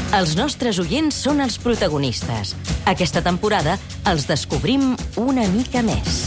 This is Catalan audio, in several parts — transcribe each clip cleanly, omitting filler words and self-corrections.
Els nostres oients són els protagonistes. Aquesta temporada els descobrim una mica més.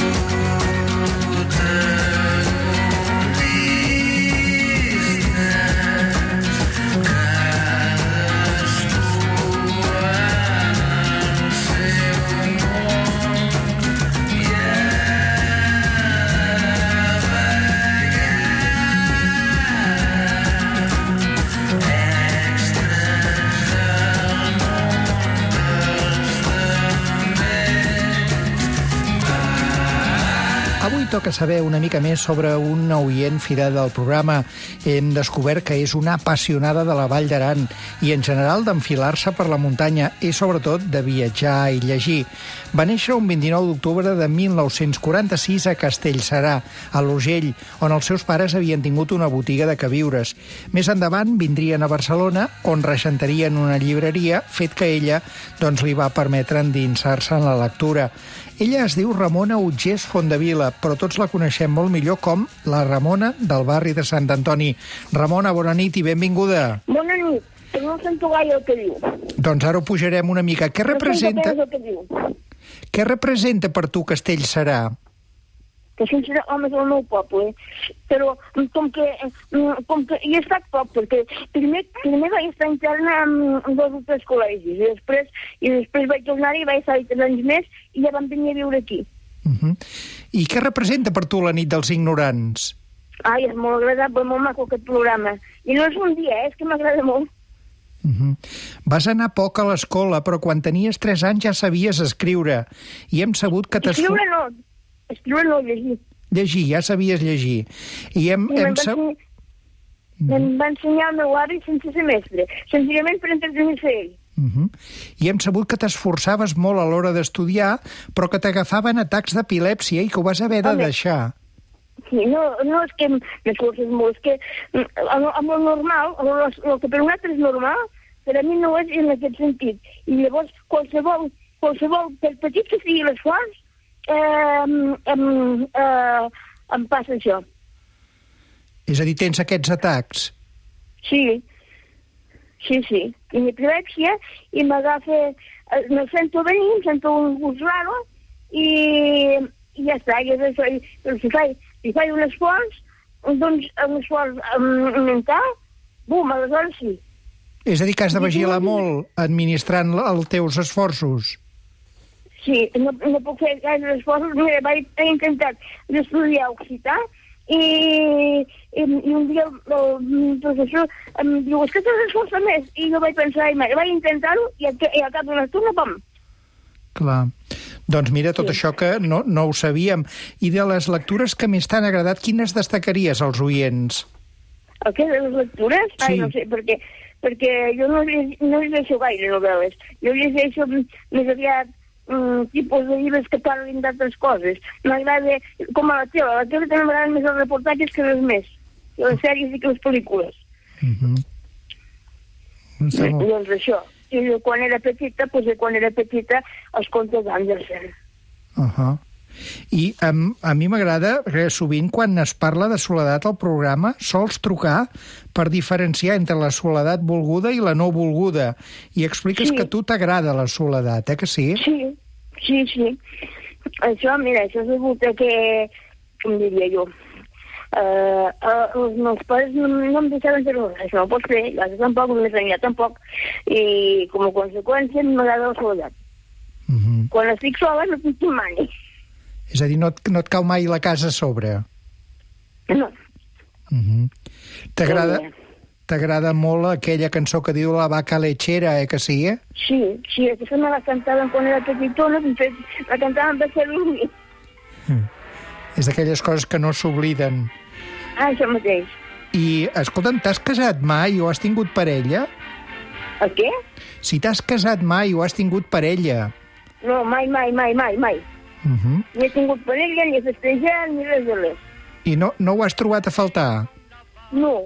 Avui toca saber una mica més sobre un oient fidel del programa. Hem descobert que és una apassionada de la Vall d'Aran i, en general, d'enfilar-se per la muntanya i, sobretot, de viatjar i llegir. Va néixer un 29 d'octubre de 1946 a Castellserà, a l'Urgell, on els seus pares havien tingut una botiga de queviures. Més endavant vindrien a Barcelona, on regentarien una llibreria, fet que ella li va permetre endinsar-se en la lectura. Ella es diu Ramona Utgés Fondevila, però tots la coneixem molt millor com la Ramona del barri de Sant Antoni. Ramona, bona nit i benvinguda. Bona nit, però no sento gaire el que diu. Doncs ara ho pujarem una mica. Què representa per tu Castellserà? Castellserà, home, és el meu poble, però com que hi he estat poc, perquè primer vaig estar interna en 2 o 3 col·legis, i després vaig tornar-hi i vaig estar 3 anys més i ja vam venir a viure aquí. I què representa per tu la nit dels ignorants? Ai, és molt agradable, molt maco aquest programa. I no és un dia, és que m'agrada molt. Vas anar poc a l'escola, però quan tenies 3 anys ja sabies escriure. I hem sabut que Escriure no, llegir. Llegir, ja sabies llegir. Me'n va ensenyar el meu avi sense ser mestre, senzillament per entretenir-se ell. I hem sabut que t'esforçaves molt a l'hora d'estudiar, però que t'agafaven atacs d'epilèpsia i que ho vas haver de deixar. Sí, no és que m'esforces molt, és que amb el normal, el que per un altre és normal, per a mi no és en aquest sentit. I llavors, qualsevol, per petit que sigui l'esforç, em passa això. És a dir, tens aquests atacs? Sí. Tinc epilèpsia i m'agafa... Me sento venir, em sento un gust raro i ja està. Si faig un esforç, doncs un esforç mental, bum, aleshores sí. És a dir, que has de vigilar molt administrant els teus esforços? Sí, no puc fer gaire esforços. Mira, vaig intentar d'estudiar occità i un dia el professor em diu, és que t'has d'esforçar més. I jo vaig pensar, vaig intentar-ho i al cap d'una estona, pam. Clar. Doncs mira, tot això que no ho sabíem. I de les lectures que més t'han agradat, quines destacaries als oients? El què, de les lectures? Sí. Ai, no sé, perquè jo no llegeixo gaire novel·les. Jo llegeixo més aviat tipus de llibres que parlin d'altres coses. M'agrada, com a la tele també m'agraden més els reportatges que les més, les sèries i que les pel·lícules. Doncs això. I quan era petita, els contes d'Andersen. I a mi m'agrada que sovint quan es parla de soledat al programa sols trucar per diferenciar entre la soledat volguda i la no volguda. I expliques que a tu t'agrada la soledat, que sí? Sí. Això, mira, això és degut a que, com diria jo, els meus pares no em deixaven fer res, això no ho pots fer, tampoc, més enllà tampoc, i com a conseqüència m'agrada la soledat. Quan estic sola no tinc qui mani. És a dir, no et cau mai la casa a sobre? No. T'agrada molt aquella cançó que diu La vaca lechera, que sí, Sí, aquesta me la cantaven quan era petitona, la cantaven per fer dormir. És d'aquelles coses que no s'obliden. Això mateix. I, escolta'm, t'has casat mai o has tingut parella? El què? Si t'has casat mai o has tingut parella. No, mai. Ni he tingut parella, ni he festejat, ni res de res. I no ho has trobat a faltar? No.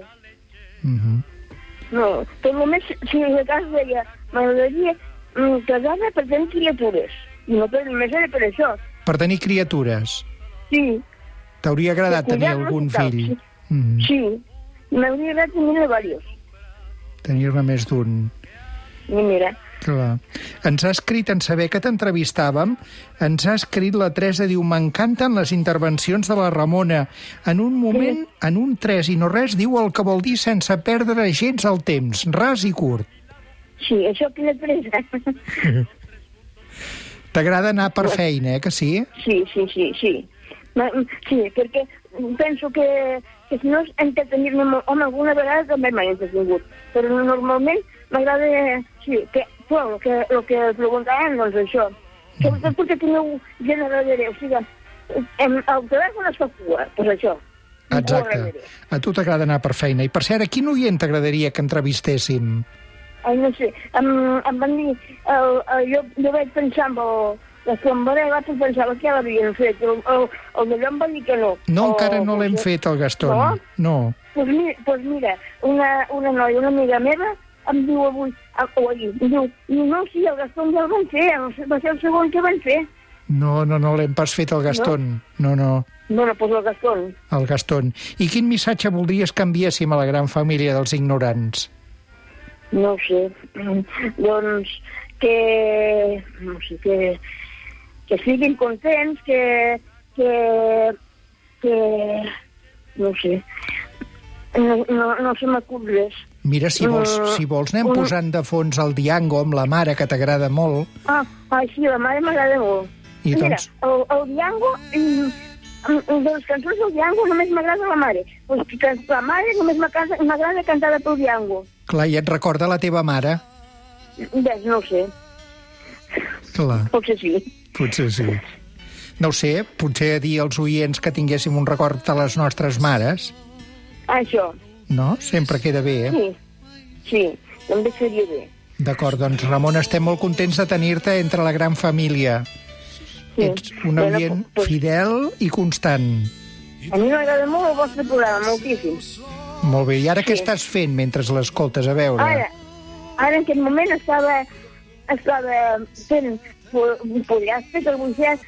No, per només, si de cas deia, m'agradaria casar-me per tenir criatures. I no només era per això. Per tenir criatures? Sí. T'hauria agradat tenir algun fill? Sí. M'hauria agradat tenir-ne diversos. Tenir-ne més d'un. I mira. Clar. Ens ha escrit, en saber que t'entrevistàvem, ens ha escrit la Teresa, diu, m'encanten les intervencions de la Ramona. En un moment, en un 3 i no res, diu el que vol dir sense perdre gens el temps, ras i curt. Sí, això quina presa. T'agrada anar per feina, que sí? Sí. Sí, perquè penso que si no és entretenir-me, home, alguna vegada també m'he entretingut, però normalment m'agrada, sí, que el que preguntaven, doncs això, sobretot perquè teniu gent a darrere, o sigui, el telèfon es fa cua, doncs això. Exacte. A tu t'agrada anar per feina. I per cert, a quin oient t'agradaria que entrevistéssim? Ai, no sé, em van dir, jo vaig pensar amb la Flambera, vaig pensar que ja l'havien fet, el d'allò em va dir que no. No, encara no l'hem fet, el Gaston. No? Doncs mira, una noia, una amiga meva, em diu avui, o ahir, em diu, no, sí, el Gaston ja el van fer, va ser el segon que van fer. No l'hem pas fet, el Gaston. No. No, doncs el Gaston. El Gaston. I quin missatge voldries que enviéssim a la gran família dels ignorants? No ho sé, doncs que siguin contents, que no ho sé, no se m'acut res. Mira, si vols anem posant de fons el Diango amb la mare, que t'agrada molt. Sí, la mare m'agrada molt. I mira, doncs... el Diango, de les cançons del Diango només m'agrada la mare. La mare només m'agrada cantar pel Diango. Clar, i et recorda la teva mare? Ves, no ho sé. Clar. Potser sí. Potser sí. No ho sé, potser dir als oients que tinguéssim un record de les nostres mares. Això. No? Sempre queda bé, eh? Sí, també seria bé. D'acord, doncs, Ramon, estem molt contents de tenir-te entre la gran família. Sí. Ets un oient fidel i constant. A mi m'agrada molt el vostre programa, moltíssim. Molt bé, i ara què estàs fent mentre l'escoltes? A veure. Ara en aquest moment estava fent pollastres, carboncers,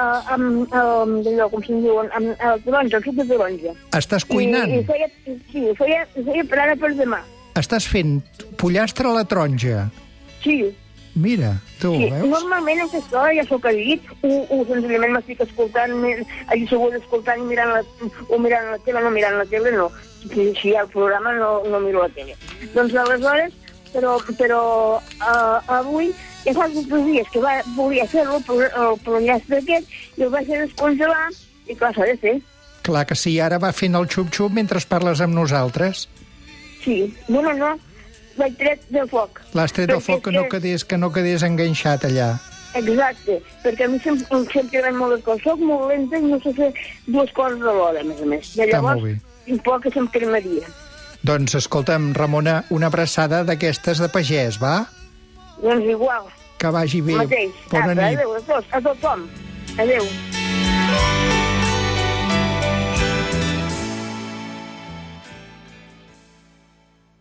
com se'n diuen, amb el taronja, el suc de taronja. Estàs cuinant? Sí, feia per ara per demà. Estàs fent pollastre a la taronja? Sí. Mira, tu, veus? Normalment a aquesta hora ja s'ho que he dit, senzillament m'estic escoltant, allà segur escoltant i mirant la tele, no mirant la tele, no. Si hi ha el programa no miro la tele. Doncs aleshores, però avui, ja fa uns dies que volia fer-lo, el pollastre aquest, i el vaig descongelar, i clar, s'ha de fer. Clar que sí, ara va fent el xup-xup mentre parles amb nosaltres. Sí, no, l'he tret del foc. L'has tret del foc, que no quedés enganxat allà. Exacte, perquè a mi sempre agraden molt les coses. Soc molt lenta i no sé fer dues coses alhora, a més a més. I llavors, un poc que se'm cremaria. Doncs, escolta'm, Ramona, una abraçada d'aquestes de pagès, va? Doncs igual. Que vagi bé. Mateix. Bona nit. Adéu a tots, a tothom. Adéu.